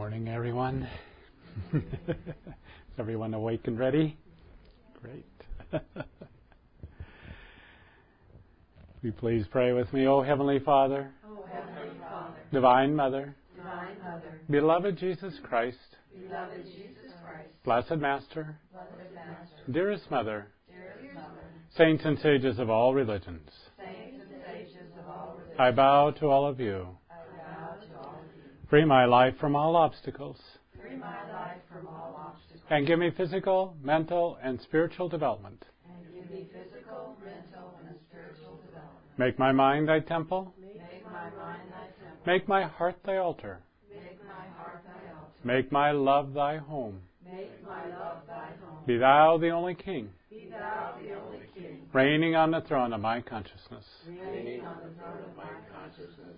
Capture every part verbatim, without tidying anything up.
Morning, everyone. Is everyone awake and ready? Great. Will you please pray with me? O Heavenly Father, O Heavenly Father, Divine Mother, Divine Mother, beloved Jesus Christ, beloved Jesus Christ, blessed Master, blessed Master, dearest Mother, dearest Mother, saints and sages of all religions, saints and sages of all religions, I bow to all of you. I bow to all of you. Free my life from all obstacles, Free my life from all obstacles, and give me physical, mental, and spiritual development. and give me physical, mental, and spiritual development. Make my mind thy temple, Make my mind thy temple, make my heart thy altar, make my heart thy altar, make my love thy home. make my love thy home. Be thou the only King, Be thou the only King, reigning on the throne of my consciousness. reigning on the throne of my consciousness.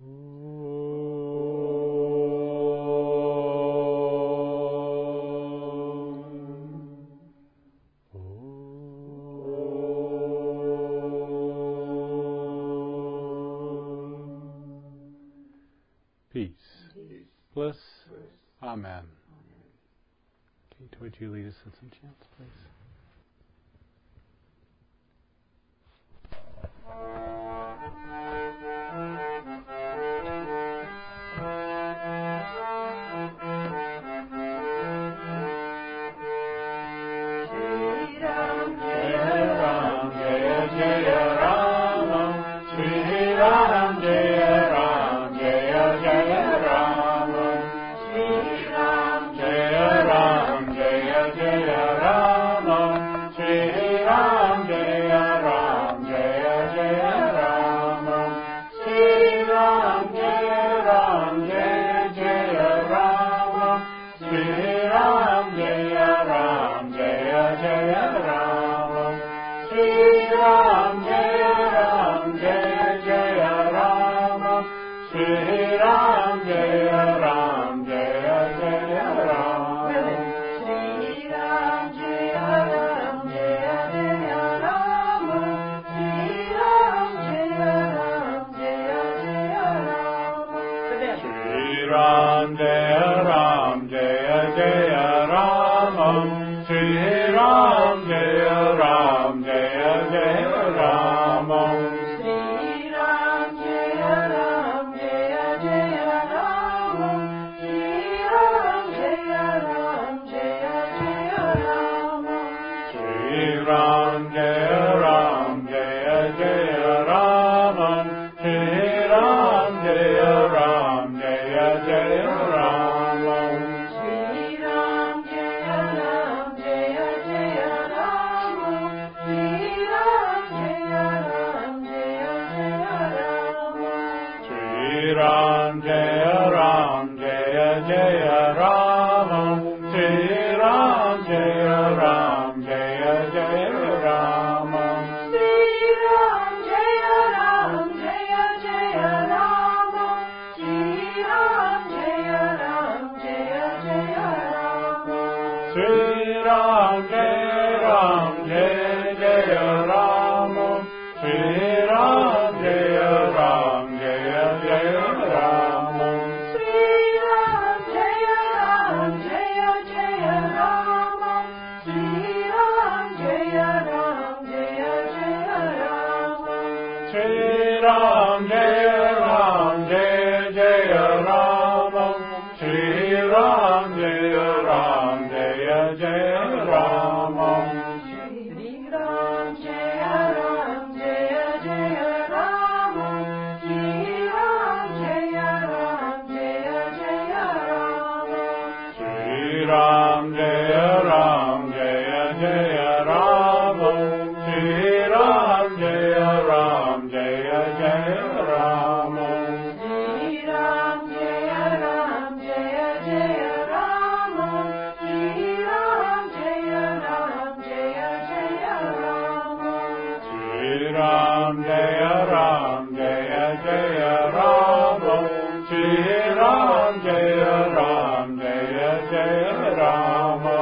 Peace, bliss, amen. Kate, would you lead us in some chants, please? Jaya Ram, Jaya Jaya Ram.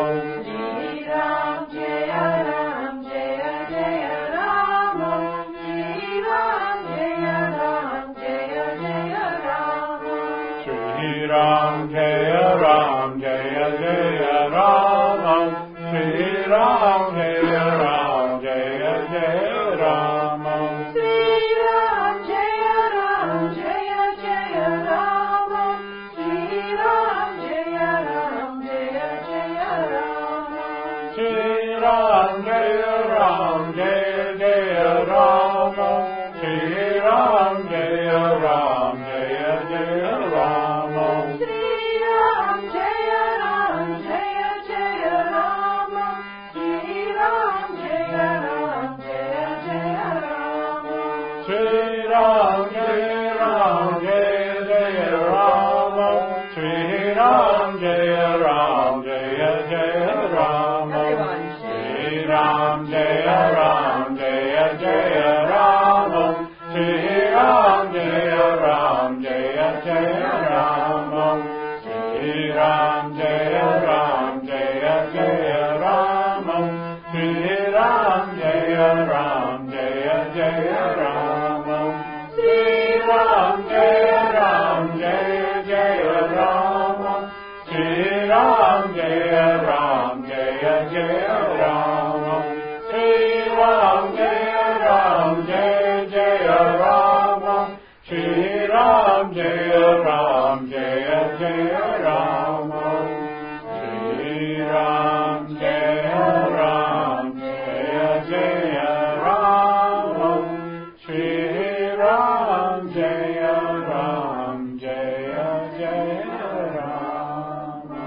Jaya Ram, Jaya Jaya Rama, Sri Ram, Jaya Ram, Jaya Jaya Rama, Sri Ram, Jaya Ram, Jaya Jaya Rama, Sri Ram, Jaya Ram, Jaya Jaya Rama, Sri Ram, Jaya Ram, Jaya Jaya Rama, Sri Ram, Jaya Ram, Jaya Jaya Rama, Sri Ram, Jaya Ram, Jaya Jaya Rama, Sri Ram, Jaya Ram, Jaya Jaya Rama, Sri Ram, Jaya Ram, Jaya Jaya Rama, Sri Ram, Jaya Ram, Jaya Jaya Rama, Sri Ram, Jaya Ram, Jaya Jaya Rama, Sri Ram, Jaya Ram, Jaya Jaya Rama, Sri Ram, Jaya Ram, Jaya Jaya Rama, Sri Ram, Jaya Ram, Jaya Jaya Rama, Sri Ram, Jaya Ram, Jaya Jaya Rama, Sri Ram, Jaya Ram, Jaya Jaya Rama, Sri Ram, Jaya Ram, Jaya Jaya Rama, Sri Ram, Jaya Ram, Jaya Jaya Rama, Sri Ram, Jaya Ram, Jaya Jaya Rama, Sri Ram, Jaya Ram, Jaya Jaya Rama.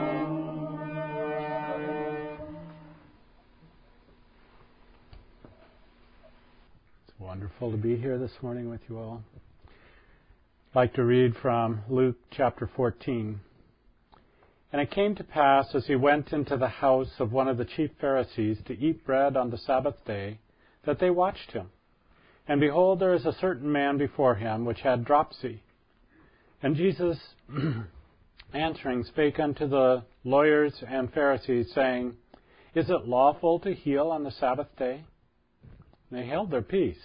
It's wonderful to be here this morning with you all. I'd like to read from Luke chapter fourteen. And it came to pass, as he went into the house of one of the chief Pharisees to eat bread on the Sabbath day, that they watched him. And behold, there is a certain man before him which had dropsy. And Jesus, answering, spake unto the lawyers and Pharisees, saying, Is it lawful to heal on the Sabbath day? And they held their peace.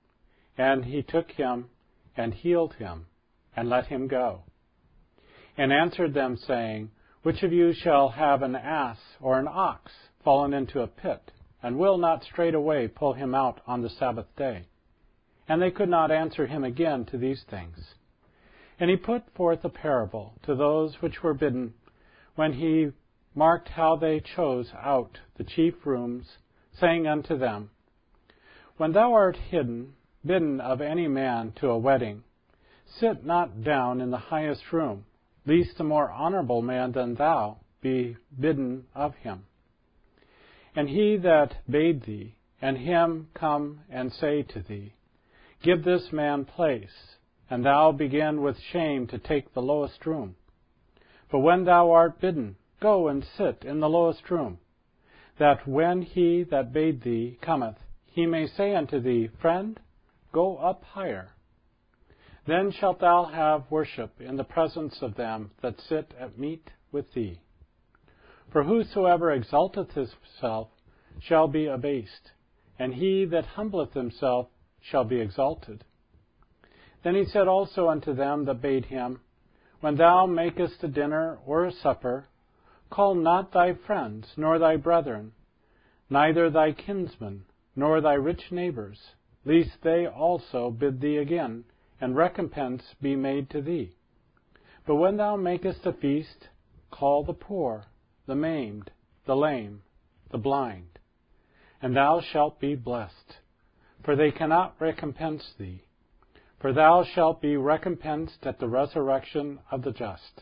And he took him and healed him, and let him go. And answered them, saying, Which of you shall have an ass or an ox fallen into a pit, and will not straightway pull him out on the Sabbath day? And they could not answer him again to these things. And he put forth a parable to those which were bidden, when he marked how they chose out the chief rooms, saying unto them, When thou art hidden, bidden of any man to a wedding, sit not down in the highest room, lest a more honorable man than thou be bidden of him. And he that bade thee, and him come and say to thee, Give this man place, and thou begin with shame to take the lowest room. But when thou art bidden, go and sit in the lowest room, that when he that bade thee cometh, he may say unto thee, Friend, go up higher. Then shalt thou have worship in the presence of them that sit at meat with thee. For whosoever exalteth himself shall be abased, and he that humbleth himself shall be exalted. Then he said also unto them that bade him, When thou makest a dinner or a supper, call not thy friends, nor thy brethren, neither thy kinsmen, nor thy rich neighbors, lest they also bid thee again, and recompense be made to thee. But when thou makest a feast, call the poor, the maimed, the lame, the blind, and thou shalt be blessed, for they cannot recompense thee, for thou shalt be recompensed at the resurrection of the just.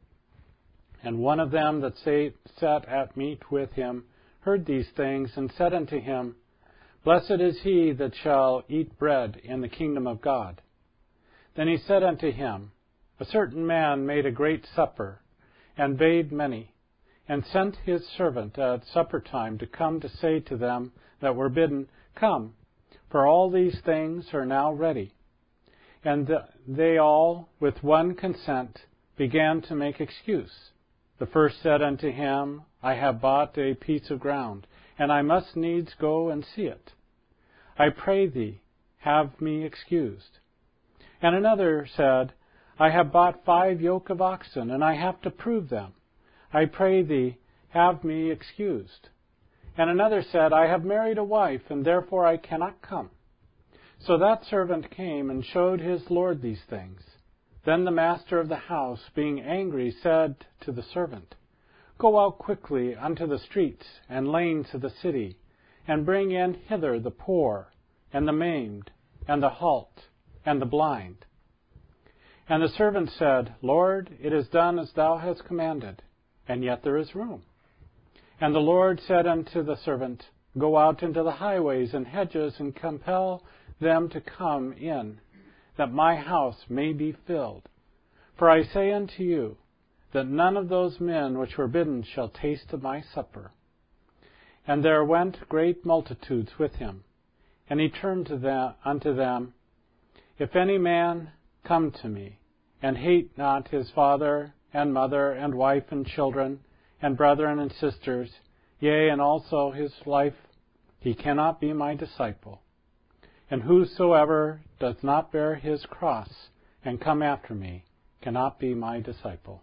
And one of them that sat at meat with him heard these things, and said unto him, Blessed is he that shall eat bread in the kingdom of God. Then he said unto him, A certain man made a great supper, and bade many, and sent his servant at supper time to come to say to them that were bidden, Come, for all these things are now ready. And they all, with one consent, began to make excuse. The first said unto him, I have bought a piece of ground, and I must needs go and see it. I pray thee, have me excused. And another said, I have bought five yoke of oxen, and I have to prove them. I pray thee, have me excused. And another said, I have married a wife, and therefore I cannot come. So that servant came and showed his lord these things. Then the master of the house, being angry, said to the servant, Go out quickly unto the streets and lanes of the city, and bring in hither the poor, and the maimed, and the halt, and the blind. And the servant said, Lord, it is done as thou hast commanded, and yet there is room. And the Lord said unto the servant, Go out into the highways and hedges, and compel them to come in, that my house may be filled. For I say unto you, that none of those men which were bidden shall taste of my supper. And there went great multitudes with him. And he turned to them, unto them, If any man come to me, and hate not his father, and mother, and wife, and children, and brethren, and sisters, yea, and also his life, he cannot be my disciple. And whosoever does not bear his cross, and come after me, cannot be my disciple.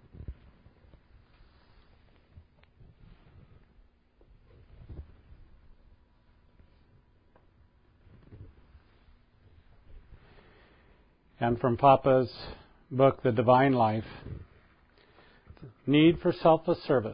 And from Papa's book, The Divine Life, Need for Selfless Service.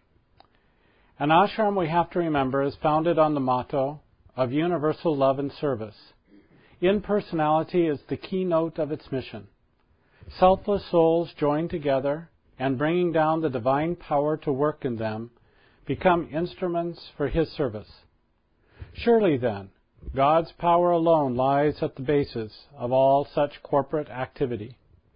An ashram, we have to remember, is founded on the motto of universal love and service. Impersonality is the keynote of its mission. Selfless souls joined together and bringing down the divine power to work in them become instruments for His service. Surely then, God's power alone lies at the basis of all such corporate activity.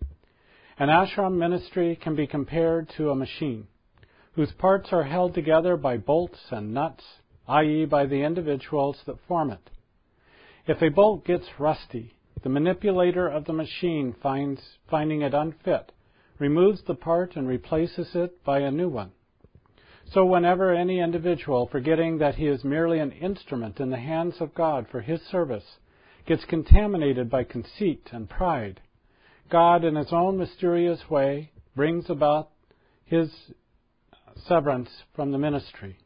An ashram ministry can be compared to a machine whose parts are held together by bolts and nuts, that is by the individuals that form it. If a bolt gets rusty, the manipulator of the machine, finds, finding it unfit, removes the part and replaces it by a new one. So whenever any individual, forgetting that he is merely an instrument in the hands of God for His service, gets contaminated by conceit and pride, God, in His own mysterious way, brings about His severance from the ministry.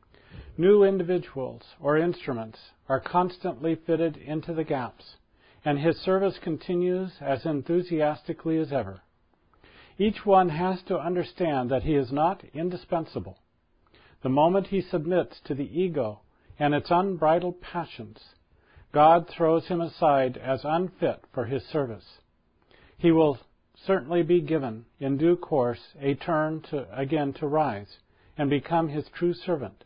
New individuals or instruments are constantly fitted into the gaps, and His service continues as enthusiastically as ever. Each one has to understand that he is not indispensable. The moment he submits to the ego and its unbridled passions, God throws him aside as unfit for His service. He will certainly be given, in due course, a turn to again to rise and become His true servant.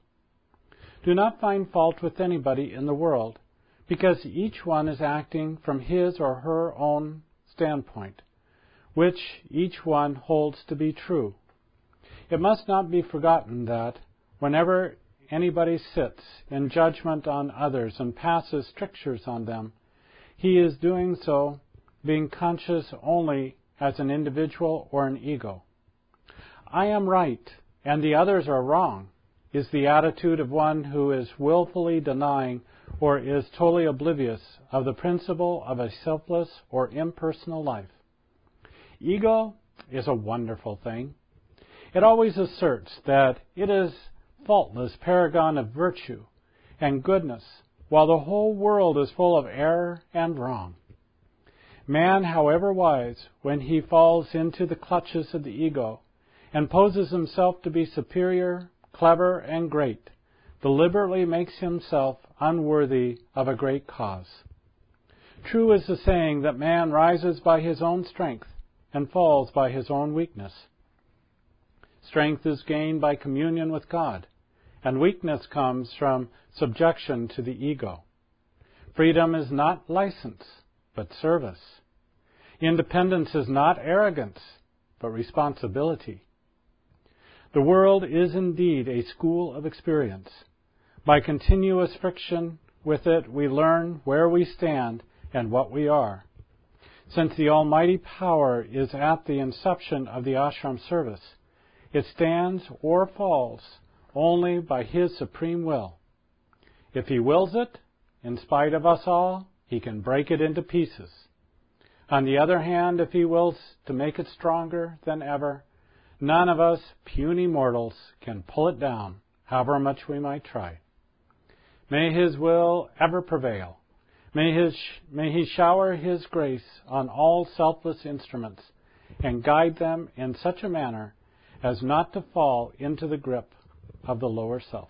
Do not find fault with anybody in the world, because each one is acting from his or her own standpoint, which each one holds to be true. It must not be forgotten that whenever anybody sits in judgment on others and passes strictures on them, he is doing so being conscious only as an individual or an ego. I am right and the others are wrong is the attitude of one who is willfully denying or is totally oblivious of the principle of a selfless or impersonal life. Ego is a wonderful thing. It always asserts that it is faultless paragon of virtue and goodness, while the whole world is full of error and wrong. Man, however wise, when he falls into the clutches of the ego and poses himself to be superior, clever, and great, deliberately makes himself unworthy of a great cause. True is the saying that man rises by his own strength and falls by his own weakness. Strength is gained by communion with God, and weakness comes from subjection to the ego. Freedom is not license, but service. Independence is not arrogance, but responsibility. The world is indeed a school of experience. By continuous friction with it, we learn where we stand and what we are. Since the almighty power is at the inception of the ashram service, it stands or falls only by His supreme will. If He wills it, in spite of us all, He can break it into pieces. On the other hand, if He wills to make it stronger than ever, none of us puny mortals can pull it down, however much we might try. May His will ever prevail. May, his, may He shower His grace on all selfless instruments and guide them in such a manner as not to fall into the grip of the lower self.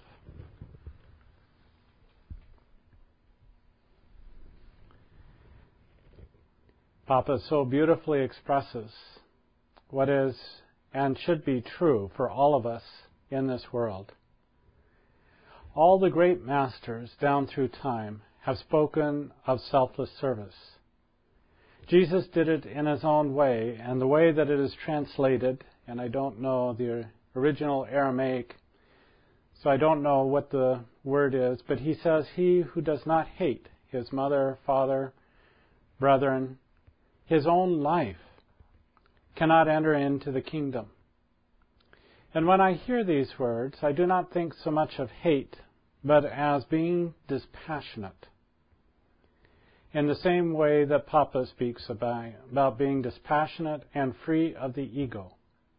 Papa so beautifully expresses what is and should be true for all of us in this world. All the great masters down through time have spoken of selfless service. Jesus did it in His own way, and the way that it is translated, and I don't know the original Aramaic, so I don't know what the word is, but He says, "He who does not hate his mother, father, brethren, his own life, cannot enter into the kingdom." And when I hear these words, I do not think so much of hate, but as being dispassionate. In the same way that Papa speaks about, about being dispassionate and free of the ego.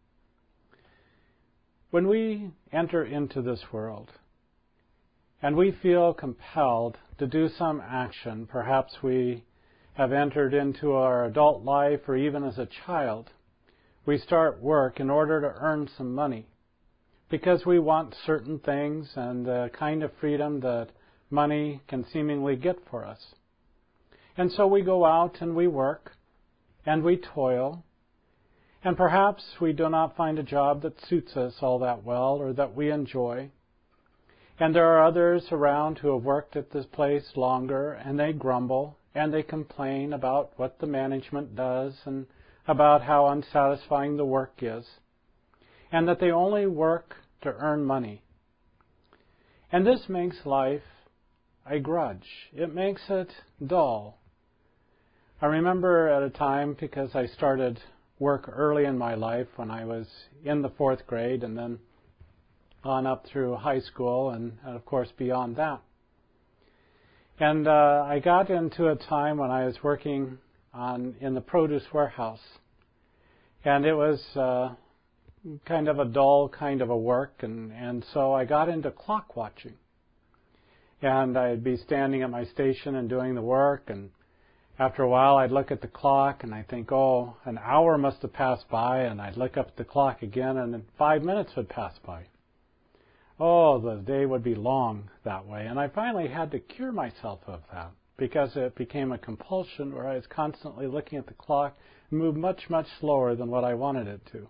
When we enter into this world, and we feel compelled to do some action, perhaps we have entered into our adult life or even as a child, we start work in order to earn some money because we want certain things and the kind of freedom that money can seemingly get for us. And so we go out and we work and we toil, and perhaps we do not find a job that suits us all that well or that we enjoy. And there are others around who have worked at this place longer, and they grumble and they complain about what the management does and about how unsatisfying the work is, and that they only work to earn money. And this makes life a grudge. It makes it dull. I remember at a time, because I started work early in my life when I was in the fourth grade and then on up through high school and, and of course beyond that. And uh, I got into a time when I was working on in the produce warehouse. And it was uh, kind of a dull kind of a work, and, and so I got into clock watching. And I'd be standing at my station and doing the work, and after a while I'd look at the clock and I'd think, oh, an hour must have passed by, and I'd look up at the clock again and then five minutes would pass by. Oh, the day would be long that way. And I finally had to cure myself of that because it became a compulsion where I was constantly looking at the clock and moved much, much slower than what I wanted it to.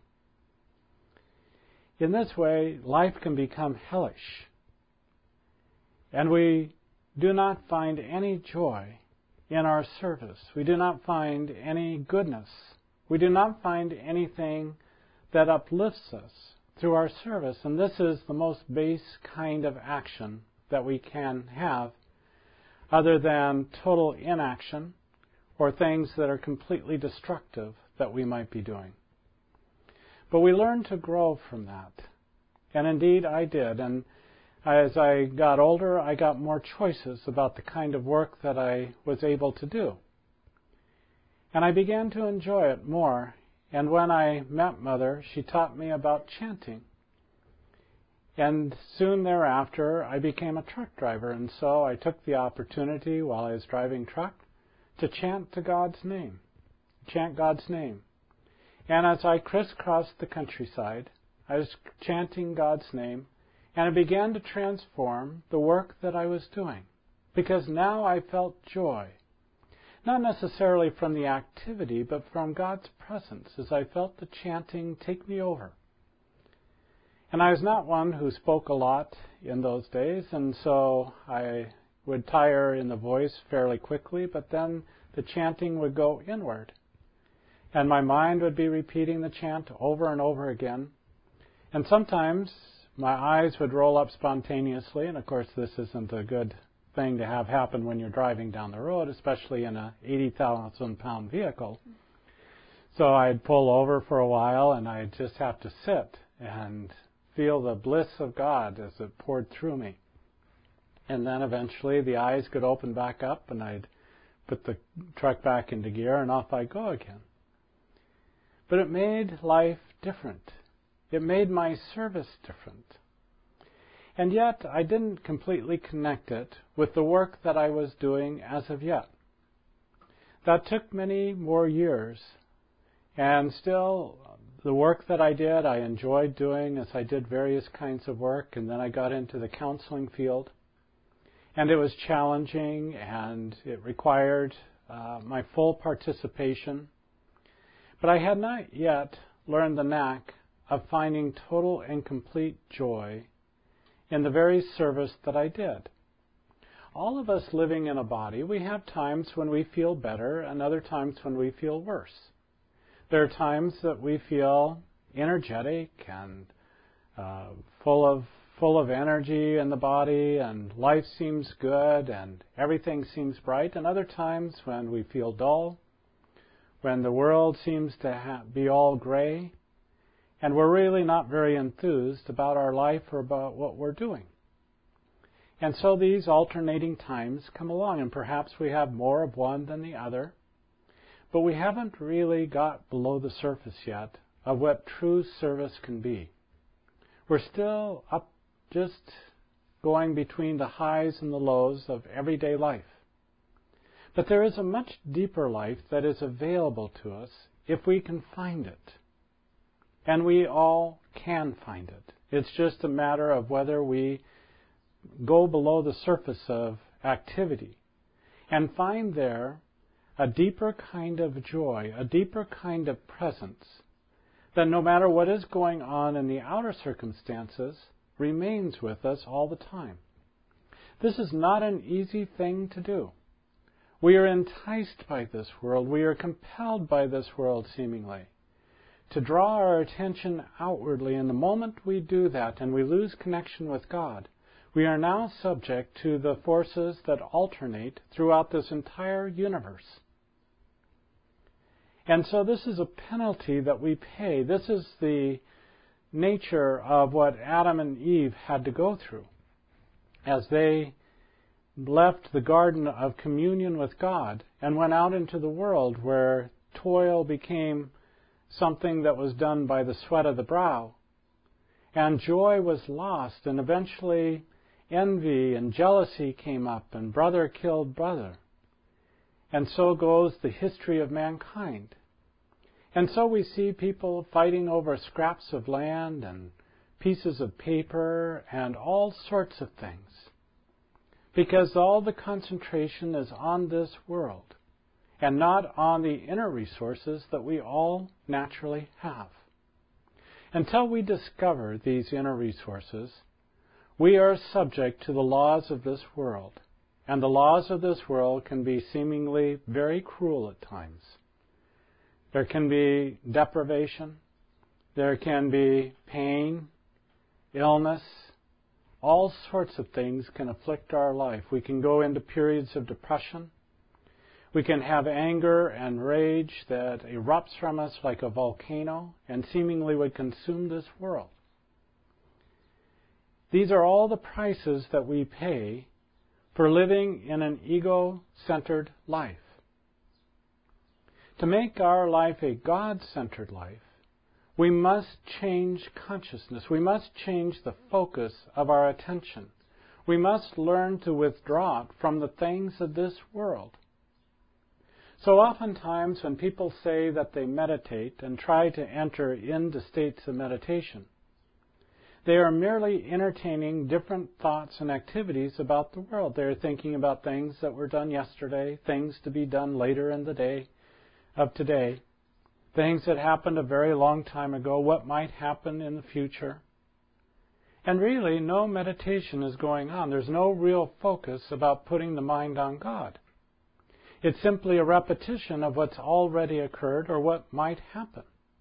In this way, life can become hellish. And we do not find any joy in our service. We do not find any goodness. We do not find anything that uplifts us through our service. And this is the most base kind of action that we can have, other than total inaction or things that are completely destructive that we might be doing. But we learn to grow from that. And indeed I did. And as I got older, I got more choices about the kind of work that I was able to do. And I began to enjoy it more. And when I met Mother, she taught me about chanting. And soon thereafter, I became a truck driver. And so I took the opportunity while I was driving truck to chant to God's name, chant God's name. And as I crisscrossed the countryside, I was chanting God's name. And it began to transform the work that I was doing, because now I felt joy, not necessarily from the activity, but from God's presence, as I felt the chanting take me over. And I was not one who spoke a lot in those days, and so I would tire in the voice fairly quickly, but then the chanting would go inward. And my mind would be repeating the chant over and over again. And sometimes my eyes would roll up spontaneously, and of course this isn't a good thing to have happen when you're driving down the road, especially in a eighty thousand pound vehicle. So I'd pull over for a while, and I'd just have to sit and feel the bliss of God as it poured through me. And then eventually the eyes could open back up, and I'd put the truck back into gear, and off I go again. But it made life different. It made my service different. And yet, I didn't completely connect it with the work that I was doing as of yet. That took many more years. And still, the work that I did, I enjoyed doing as I did various kinds of work. And then I got into the counseling field. And it was challenging, and it required uh, my full participation. But I had not yet learned the knack of finding total and complete joy in the very service that I did. All of us living in a body, we have times when we feel better and other times when we feel worse. There are times that we feel energetic and uh, full of full of energy in the body, and life seems good and everything seems bright, and other times when we feel dull, when the world seems to ha- be all gray, and we're really not very enthused about our life or about what we're doing. And so these alternating times come along, and perhaps we have more of one than the other, but we haven't really got below the surface yet of what true service can be. We're still up just going between the highs and the lows of everyday life. But there is a much deeper life that is available to us if we can find it. And we all can find it. It's just a matter of whether we go below the surface of activity and find there a deeper kind of joy, a deeper kind of presence that no matter what is going on in the outer circumstances, remains with us all the time. This is not an easy thing to do. We are enticed by this world. We are compelled by this world, seemingly, to draw our attention outwardly. And the moment we do that and we lose connection with God, we are now subject to the forces that alternate throughout this entire universe. And so this is a penalty that we pay. This is the nature of what Adam and Eve had to go through as they left the garden of communion with God and went out into the world where toil became something that was done by the sweat of the brow, and joy was lost, and eventually envy and jealousy came up, and brother killed brother. And so goes the history of mankind. And so we see people fighting over scraps of land and pieces of paper and all sorts of things, because all the concentration is on this world and not on the inner resources that we all naturally have. Until we discover these inner resources, we are subject to the laws of this world, and the laws of this world can be seemingly very cruel at times. There can be deprivation, there can be pain, illness, all sorts of things can afflict our life. We can go into periods of depression. We can have anger and rage that erupts from us like a volcano and seemingly would consume this world. These are all the prices that we pay for living in an ego-centered life. To make our life a God-centered life, we must change consciousness. We must change the focus of our attention. We must learn to withdraw it from the things of this world. So oftentimes when people say that they meditate and try to enter into states of meditation, they are merely entertaining different thoughts and activities about the world. They're thinking about things that were done yesterday, things to be done later in the day of today, things that happened a very long time ago, what might happen in the future. And really, no meditation is going on. There's no real focus about putting the mind on God. It's simply a repetition of what's already occurred or what might happen.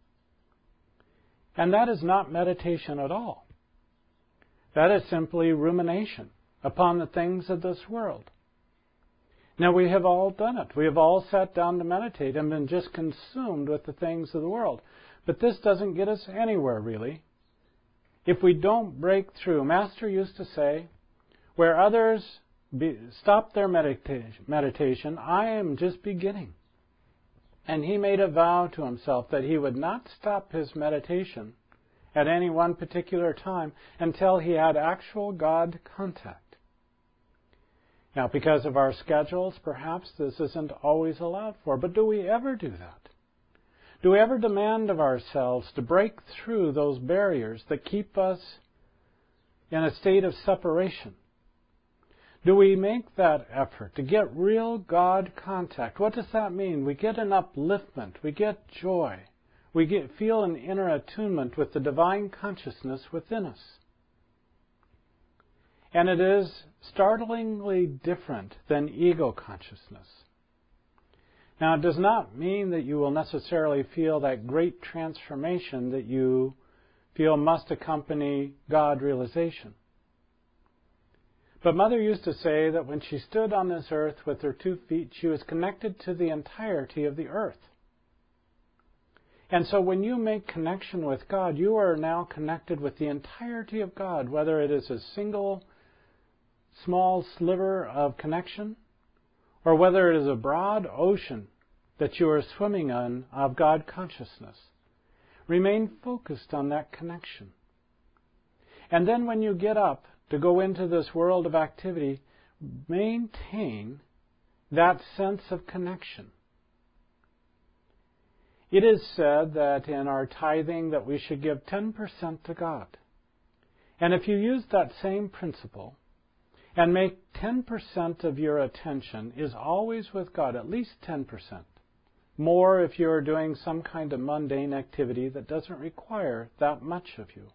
And that is not meditation at all. That is simply rumination upon the things of this world. Now, we have all done it. We have all sat down to meditate and been just consumed with the things of the world. But this doesn't get us anywhere, really, if we don't break through. Master used to say, where others be, stopped their medita- meditation. I am just beginning. And he made a vow to himself that he would not stop his meditation at any one particular time until he had actual God contact. Now, because of our schedules, perhaps this isn't always allowed for, but do we ever do that? Do we ever demand of ourselves to break through those barriers that keep us in a state of separation? Do we make that effort to get real God contact? What does that mean? We get an upliftment. We get joy. We get, feel an inner attunement with the divine consciousness within us. And it is startlingly different than ego consciousness. Now, it does not mean that you will necessarily feel that great transformation that you feel must accompany God realization. But Mother used to say that when she stood on this earth with her two feet, she was connected to the entirety of the earth. And so when you make connection with God, you are now connected with the entirety of God, whether it is a single small sliver of connection, or whether it is a broad ocean that you are swimming on of God consciousness. Remain focused on that connection. And then when you get up to go into this world of activity, maintain that sense of connection. It is said that in our tithing that we should give ten percent to God. And if you use that same principle and make ten percent of your attention is always with God, at least ten percent. More if you're doing some kind of mundane activity that doesn't require that much of you.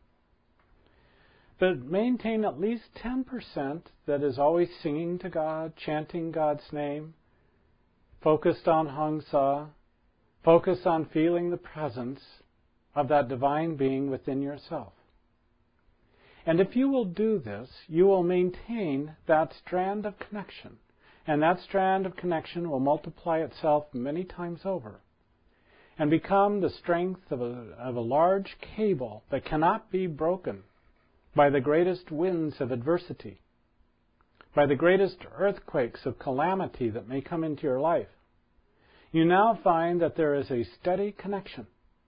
But maintain at least ten percent that is always singing to God, chanting God's name, focused on Hong Sa, focused on feeling the presence of that divine being within yourself. And if you will do this, you will maintain that strand of connection. And that strand of connection will multiply itself many times over and become the strength of a, of a large cable that cannot be broken by the greatest winds of adversity, by the greatest earthquakes of calamity that may come into your life. You now find that there is a steady connection,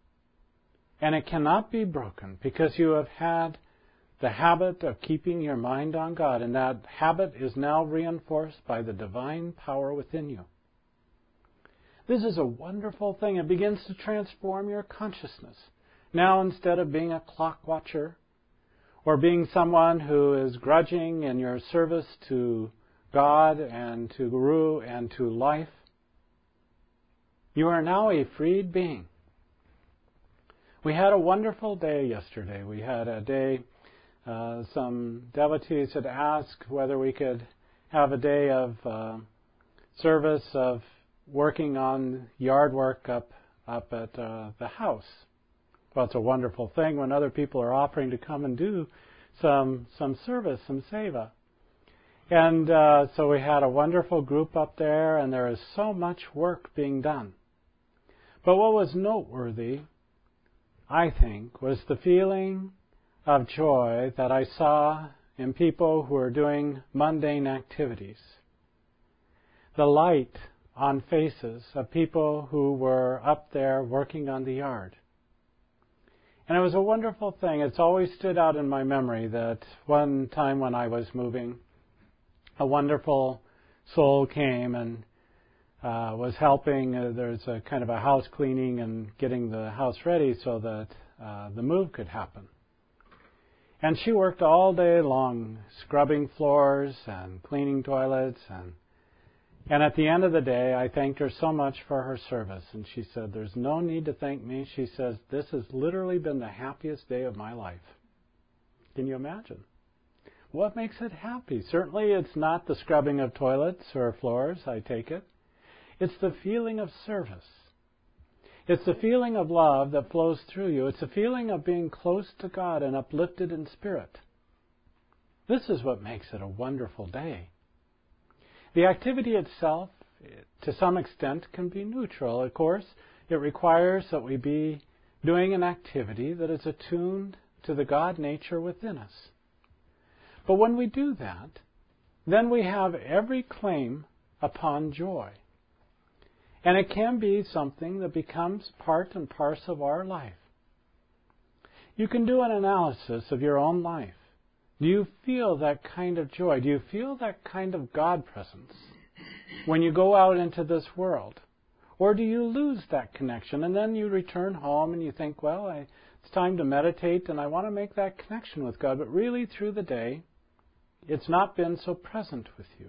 and it cannot be broken because you have had the habit of keeping your mind on God, and that habit is now reinforced by the divine power within you. This is a wonderful thing. It begins to transform your consciousness. Now, instead of being a clock watcher or being someone who is grudging in your service to God and to Guru and to life, you are now a freed being. We had a wonderful day yesterday. We had a day, uh, some devotees had asked whether we could have a day of uh, service of working on yard work up, up at uh, the house. Well, it's a wonderful thing when other people are offering to come and do some some service, some seva. And uh, so we had a wonderful group up there, and there is so much work being done. But what was noteworthy, I think, was the feeling of joy that I saw in people who are doing mundane activities. The light on faces of people who were up there working on the yard. And it was a wonderful thing. It's always stood out in my memory that one time when I was moving, a wonderful soul came and uh, was helping. Uh, there's a kind of a house cleaning and getting the house ready so that uh, the move could happen. And she worked all day long scrubbing floors and cleaning toilets. And and at the end of the day, I thanked her so much for her service. And she said, "There's no need to thank me." She says, "This has literally been the happiest day of my life." Can you imagine? What makes it happy? Certainly it's not the scrubbing of toilets or floors, I take it. It's the feeling of service. It's the feeling of love that flows through you. It's the feeling of being close to God and uplifted in spirit. This is what makes it a wonderful day. The activity itself, to some extent, can be neutral. Of course, it requires that we be doing an activity that is attuned to the God nature within us. But when we do that, then we have every claim upon joy. And it can be something that becomes part and parcel of our life. You can do an analysis of your own life. Do you feel that kind of joy? Do you feel that kind of God presence when you go out into this world? Or do you lose that connection and then you return home and you think, well, I, it's time to meditate and I want to make that connection with God. But really through the day, it's not been so present with you.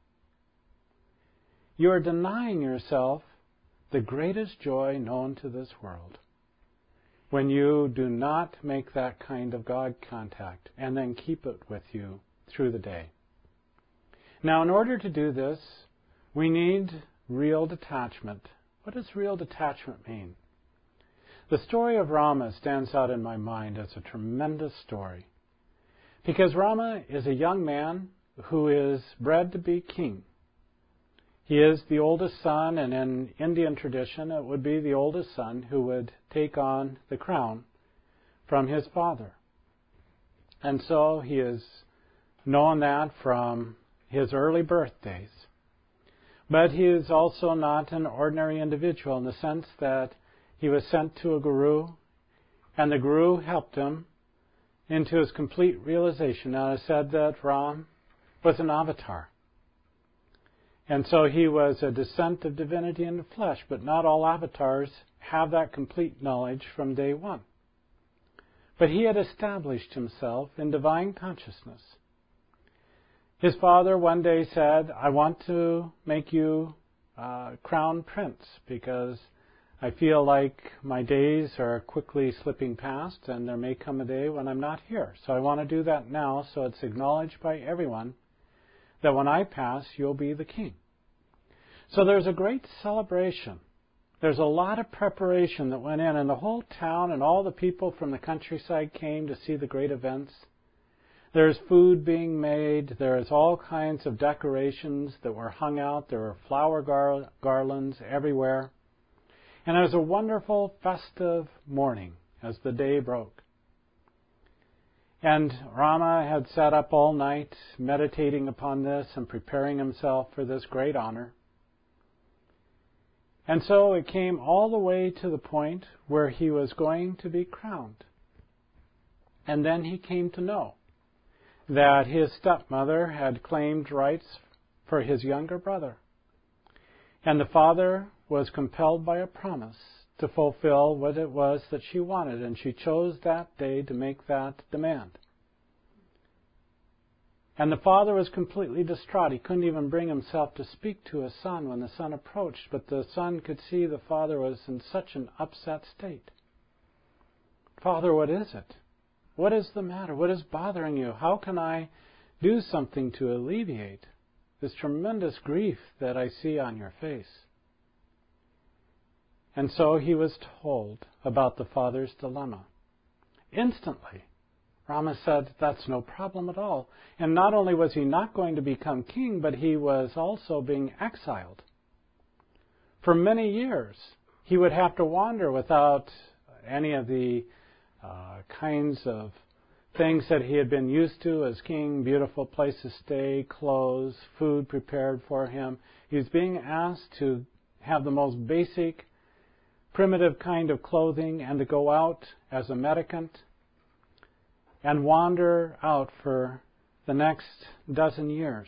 You are denying yourself the greatest joy known to this world when you do not make that kind of God contact and then keep it with you through the day. Now, in order to do this, we need real detachment. What does real detachment mean? The story of Rama stands out in my mind as a tremendous story because Rama is a young man who is bred to be king. He is the oldest son, and in Indian tradition, it would be the oldest son who would take on the crown from his father. And so he is known that from his early birthdays. But he is also not an ordinary individual in the sense that he was sent to a guru, and the guru helped him into his complete realization. Now, I said that Ram was an avatar. And so he was a descent of divinity in the flesh, but not all avatars have that complete knowledge from day one. But he had established himself in divine consciousness. His father one day said, I want to make you uh, crown prince because I feel like my days are quickly slipping past and there may come a day when I'm not here. So I want to do that now so it's acknowledged by everyone that when I pass, you'll be the king. So there's a great celebration. There's a lot of preparation that went in, and the whole town and all the people from the countryside came to see the great events. There's food being made. There's all kinds of decorations that were hung out. There were flower gar- garlands everywhere. And it was a wonderful festive morning as the day broke. And Rama had sat up all night meditating upon this and preparing himself for this great honor. And so it came all the way to the point where he was going to be crowned. And then he came to know that his stepmother had claimed rights for his younger brother. And the father was compelled by a promise to fulfill what it was that she wanted, and she chose that day to make that demand. And the father was completely distraught. He couldn't even bring himself to speak to his son when the son approached, but the son could see the father was in such an upset state. Father, what is it? What is the matter? What is bothering you? How can I do something to alleviate this tremendous grief that I see on your face? And so he was told about the father's dilemma. Instantly, Rama said, that's no problem at all. And not only was he not going to become king, but he was also being exiled. For many years, he would have to wander without any of the uh, kinds of things that he had been used to as king, beautiful place to stay, clothes, food prepared for him. He was being asked to have the most basic, primitive kind of clothing and to go out as a mendicant and wander out for the next dozen years.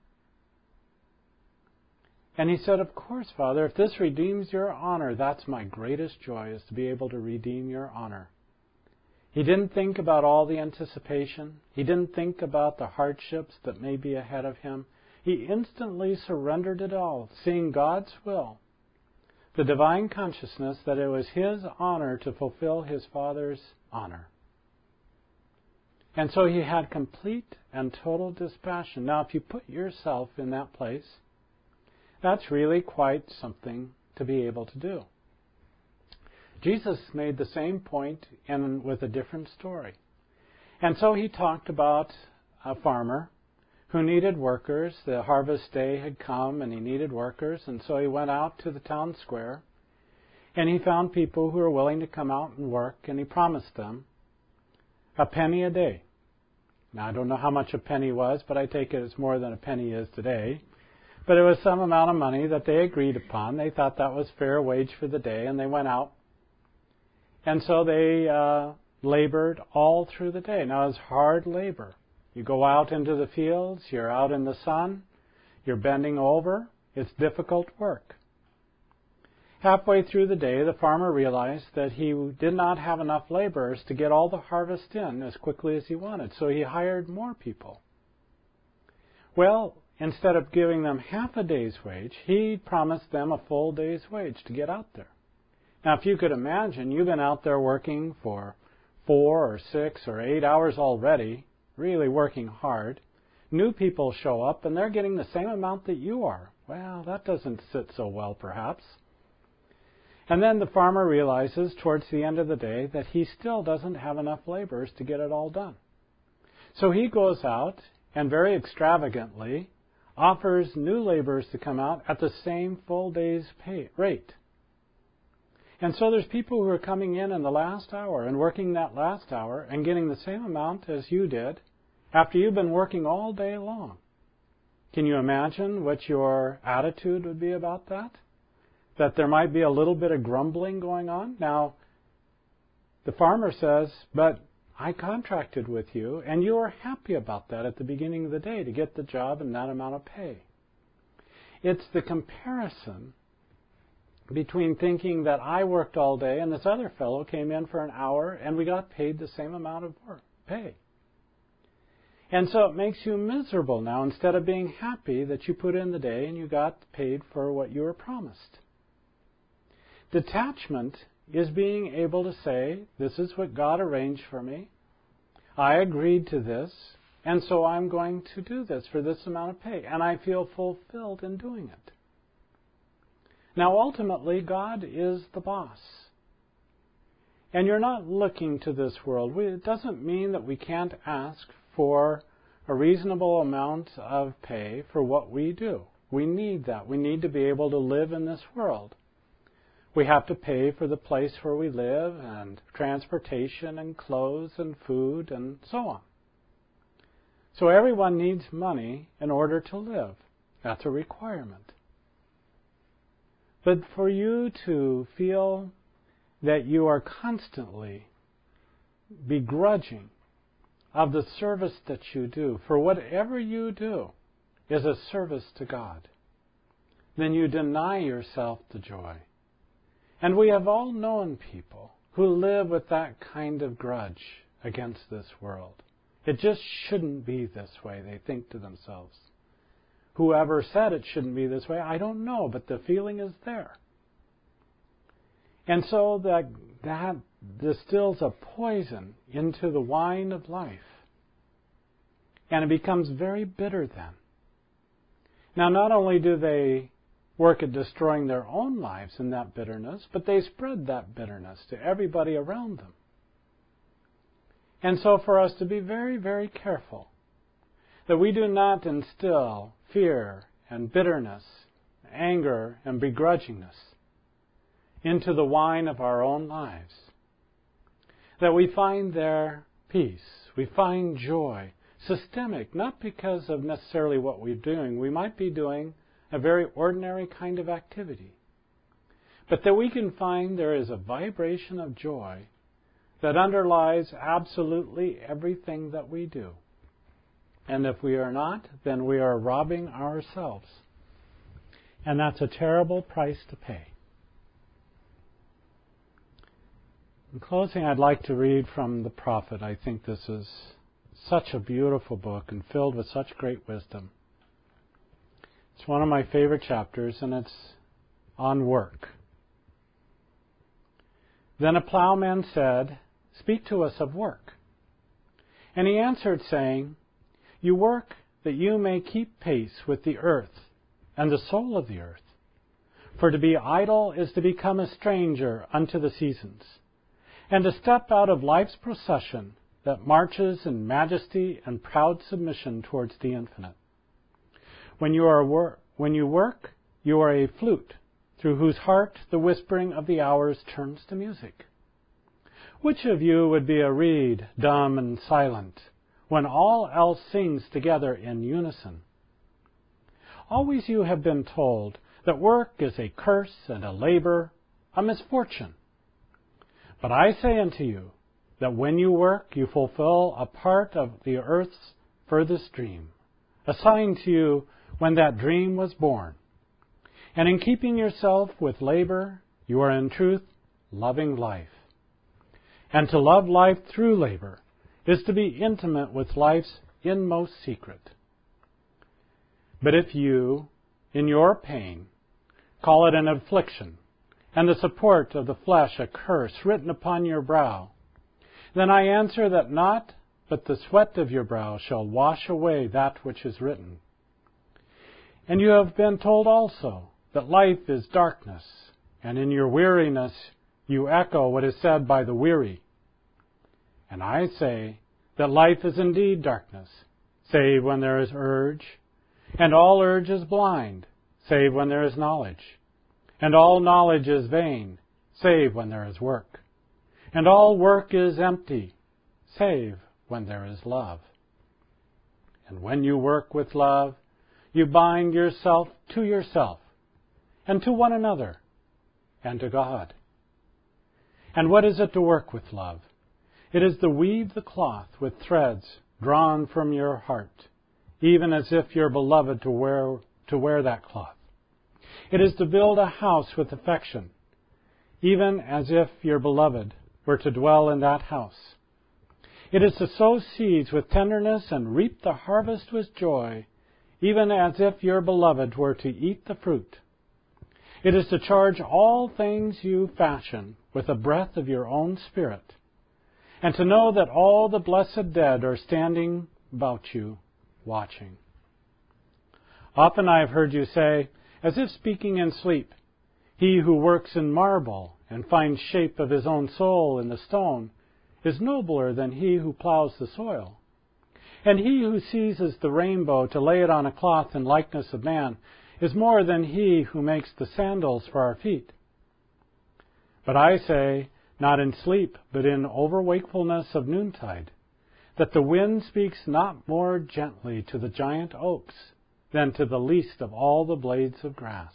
And he said, of course, Father, if this redeems your honor, that's my greatest joy, is to be able to redeem your honor. He didn't think about all the anticipation. He didn't think about the hardships that may be ahead of him. He instantly surrendered it all, seeing God's will, the divine consciousness that it was his honor to fulfill his Father's honor. And so he had complete and total dispassion. Now, if you put yourself in that place, that's really quite something to be able to do. Jesus made the same point and with a different story. And so he talked about a farmer who needed workers. The harvest day had come and he needed workers. And so he went out to the town square and he found people who were willing to come out and work, and he promised them a penny a day. Now, I don't know how much a penny was, but I take it it's more than a penny is today. But it was some amount of money that they agreed upon. They thought that was fair wage for the day, and they went out. And so they uh, labored all through the day. Now, it's hard labor. You go out into the fields, you're out in the sun, you're bending over. It's difficult work. Halfway through the day, the farmer realized that he did not have enough laborers to get all the harvest in as quickly as he wanted, so he hired more people. Well, instead of giving them half a day's wage, he promised them a full day's wage to get out there. Now, if you could imagine, you've been out there working for four or six or eight hours already, really working hard. New people show up, and they're getting the same amount that you are. Well, that doesn't sit so well, perhaps. And then the farmer realizes towards the end of the day that he still doesn't have enough laborers to get it all done. So he goes out and very extravagantly offers new laborers to come out at the same full day's pay rate. And so there's people who are coming in in the last hour and working that last hour and getting the same amount as you did after you've been working all day long. Can you imagine what your attitude would be about that? That there might be a little bit of grumbling going on? Now, the farmer says, but I contracted with you, and you were happy about that at the beginning of the day to get the job and that amount of pay. It's the comparison between thinking that I worked all day and this other fellow came in for an hour and we got paid the same amount of work, pay. And so it makes you miserable now instead of being happy that you put in the day and you got paid for what you were promised. Detachment is being able to say, this is what God arranged for me. I agreed to this, and so I'm going to do this for this amount of pay, and I feel fulfilled in doing it. Now, ultimately, God is the boss. And you're not looking to this world. It doesn't mean that we can't ask for a reasonable amount of pay for what we do. We need that. We need to be able to live in this world. We have to pay for the place where we live and transportation and clothes and food and so on. So everyone needs money in order to live. That's a requirement. But for you to feel that you are constantly begrudging of the service that you do, for whatever you do is a service to God, then you deny yourself the joy. And we have all known people who live with that kind of grudge against this world. It just shouldn't be this way, they think to themselves. Whoever said it shouldn't be this way, I don't know, but the feeling is there. And so that, that distills a poison into the wine of life. And it becomes very bitter then. Now, not only do they work at destroying their own lives in that bitterness, but they spread that bitterness to everybody around them. And so for us to be very, very careful that we do not instill fear and bitterness, anger and begrudgingness into the wine of our own lives. That we find there peace, we find joy, systemic, not because of necessarily what we're doing. We might be doing a very ordinary kind of activity. But that we can find there is a vibration of joy that underlies absolutely everything that we do. And if we are not, then we are robbing ourselves. And that's a terrible price to pay. In closing, I'd like to read from the prophet. I think this is such a beautiful book and filled with such great wisdom. It's one of my favorite chapters, and it's on work. Then a plowman said, "Speak to us of work." And he answered, saying, "You work that you may keep pace with the earth and the soul of the earth. For to be idle is to become a stranger unto the seasons, and to step out of life's procession that marches in majesty and proud submission towards the infinite. When you are wor- when you work, you are a flute, through whose heart the whispering of the hours turns to music. Which of you would be a reed, dumb and silent, when all else sings together in unison. Always you have been told that work is a curse and a labor, a misfortune. But I say unto you that when you work, you fulfill a part of the earth's furthest dream, assigned to you when that dream was born. And in keeping yourself with labor, you are in truth loving life. And to love life through labor is to be intimate with life's inmost secret. But if you, in your pain, call it an affliction, and the support of the flesh a curse written upon your brow, then I answer that not but the sweat of your brow shall wash away that which is written. And you have been told also that life is darkness, and in your weariness you echo what is said by the weary. And I say that life is indeed darkness, save when there is urge, and all urge is blind, save when there is knowledge. And all knowledge is vain, save when there is work. And all work is empty, save when there is love. And when you work with love, you bind yourself to yourself, and to one another, and to God. And what is it to work with love? It is to weave the cloth with threads drawn from your heart, even as if you're beloved to wear, to wear that cloth. It is to build a house with affection, even as if your beloved were to dwell in that house. It is to sow seeds with tenderness and reap the harvest with joy, even as if your beloved were to eat the fruit. It is to charge all things you fashion with the breath of your own spirit, and to know that all the blessed dead are standing about you, watching. Often I have heard you say, as if speaking in sleep, he who works in marble and finds shape of his own soul in the stone is nobler than he who plows the soil. And he who seizes the rainbow to lay it on a cloth in likeness of man is more than he who makes the sandals for our feet. But I say, not in sleep, but in overwakefulness of noontide, that the wind speaks not more gently to the giant oaks than to the least of all the blades of grass.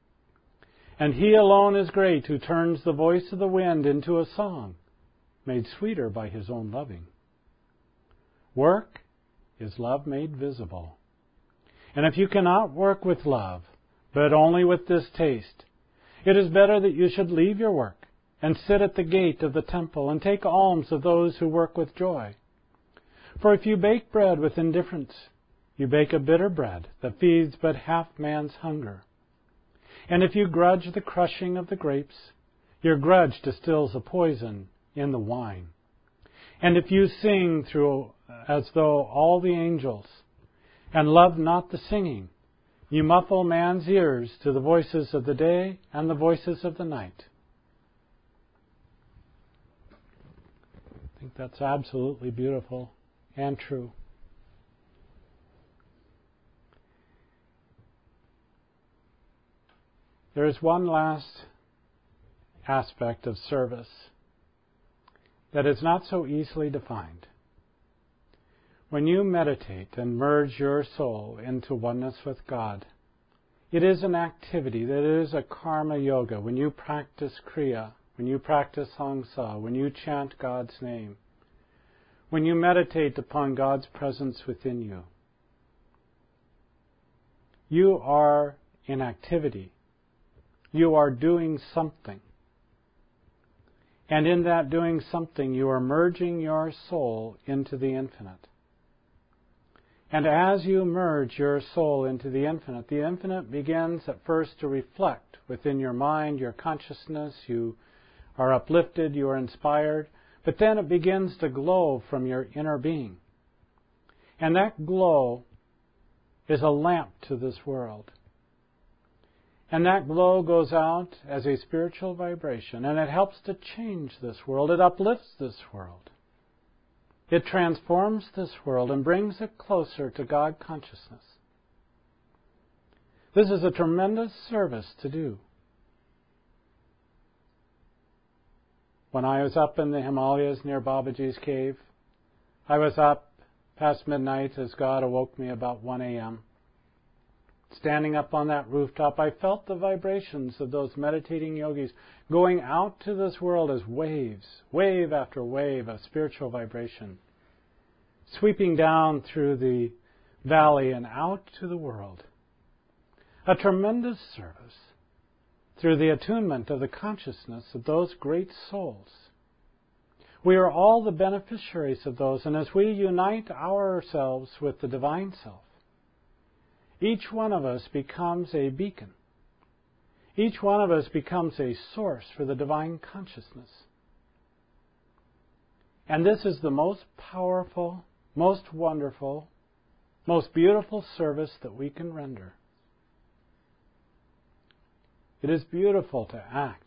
And he alone is great who turns the voice of the wind into a song, made sweeter by his own loving. Work is love made visible. And if you cannot work with love, but only with distaste, it is better that you should leave your work and sit at the gate of the temple and take alms of those who work with joy. For if you bake bread with indifference, you bake a bitter bread that feeds but half man's hunger. And if you grudge the crushing of the grapes, your grudge distills a poison in the wine. And if you sing through as though all the angels, and love not the singing, you muffle man's ears to the voices of the day and the voices of the night. I think that's absolutely beautiful and true. There is one last aspect of service that is not so easily defined. When you meditate and merge your soul into oneness with God, it is an activity that is a karma yoga. When you practice Kriya, when you practice Hangsa, when you chant God's name, when you meditate upon God's presence within you, you are in activity. You are doing something. And in that doing something, you are merging your soul into the infinite. And as you merge your soul into the infinite, the infinite begins at first to reflect within your mind, your consciousness. You are uplifted, you are inspired, but then it begins to glow from your inner being. And that glow is a lamp to this world. And that glow goes out as a spiritual vibration, and it helps to change this world. It uplifts this world. It transforms this world and brings it closer to God consciousness. This is a tremendous service to do. When I was up in the Himalayas near Babaji's cave, I was up past midnight as God awoke me about one a.m. Standing up on that rooftop, I felt the vibrations of those meditating yogis going out to this world as waves, wave after wave of spiritual vibration, sweeping down through the valley and out to the world. A tremendous service through the attunement of the consciousness of those great souls. We are all the beneficiaries of those, and as we unite ourselves with the Divine Self, each one of us becomes a beacon. Each one of us becomes a source for the divine consciousness. And this is the most powerful, most wonderful, most beautiful service that we can render. It is beautiful to act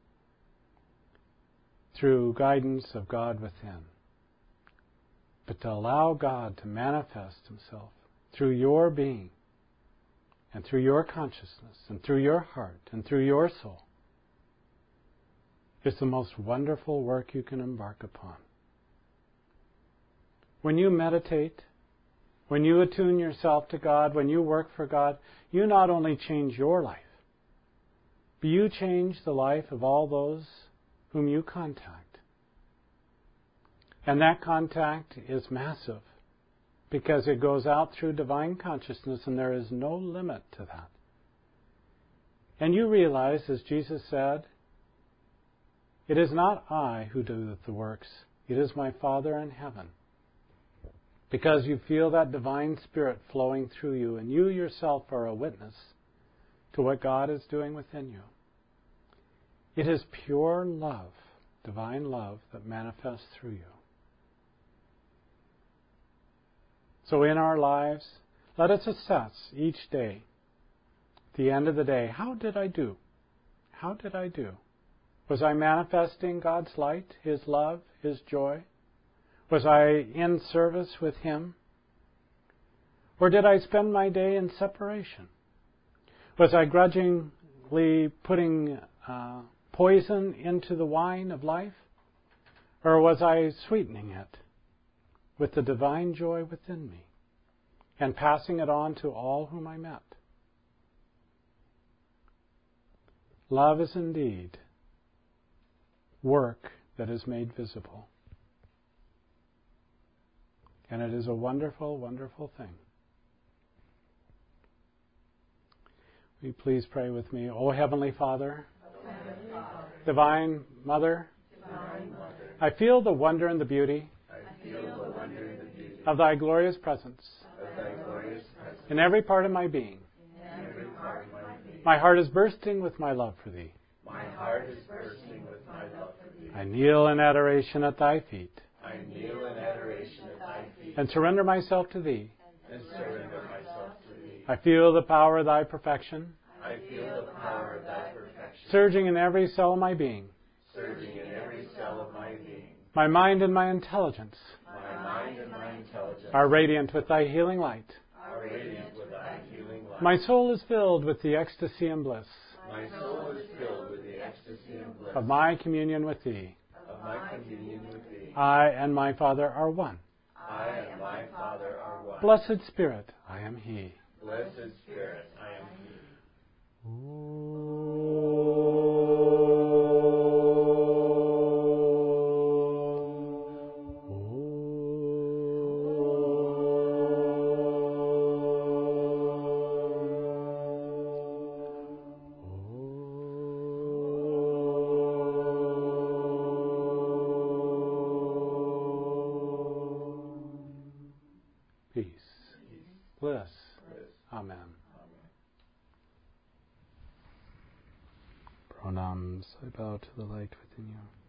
through guidance of God within, but to allow God to manifest Himself through your being, and through your consciousness, and through your heart, and through your soul, is the most wonderful work you can embark upon. When you meditate, when you attune yourself to God, when you work for God, you not only change your life, but you change the life of all those whom you contact. And that contact is massive, because it goes out through divine consciousness, and there is no limit to that. And you realize, as Jesus said, it is not I who do the works, it is my Father in heaven. Because you feel that divine spirit flowing through you, and you yourself are a witness to what God is doing within you. It is pure love, divine love, that manifests through you. So in our lives, let us assess each day, at the end of the day, how did I do? How did I do? Was I manifesting God's light, His love, His joy? Was I in service with Him? Or did I spend my day in separation? Was I grudgingly putting uh, poison into the wine of life? Or was I sweetening it with the divine joy within me and passing it on to all whom I met? Love is indeed work that is made visible. And it is a wonderful, wonderful thing. Will you please pray with me? O Heavenly Father, Heavenly Father, Divine Mother, Divine Mother, I feel the wonder and the beauty I feel the wonder and the beauty of Thy glorious presence of Thy glorious presence in every part of my being. in every part of my being. My heart is bursting with my love for Thee. My heart is bursting with my love for Thee. I kneel in adoration at Thy feet I kneel in adoration at Thy feet and surrender myself to Thee. and surrender myself to Thee. I feel the power of Thy perfection I feel the power of Thy perfection surging in every cell of my being. surging in every cell of my being. My mind and my intelligence My mind and my intelligence are radiant with Thy healing light. are radiant with Thy healing light. My soul is filled with the ecstasy and bliss My soul is filled with the ecstasy and bliss of my communion with Thee. of my communion with Thee. I and my Father are one. I and my Father are one. Blessed Spirit, I am He. Blessed Spirit, I am He. Peace, bliss. Amen. Pranams, I bow to the light within you.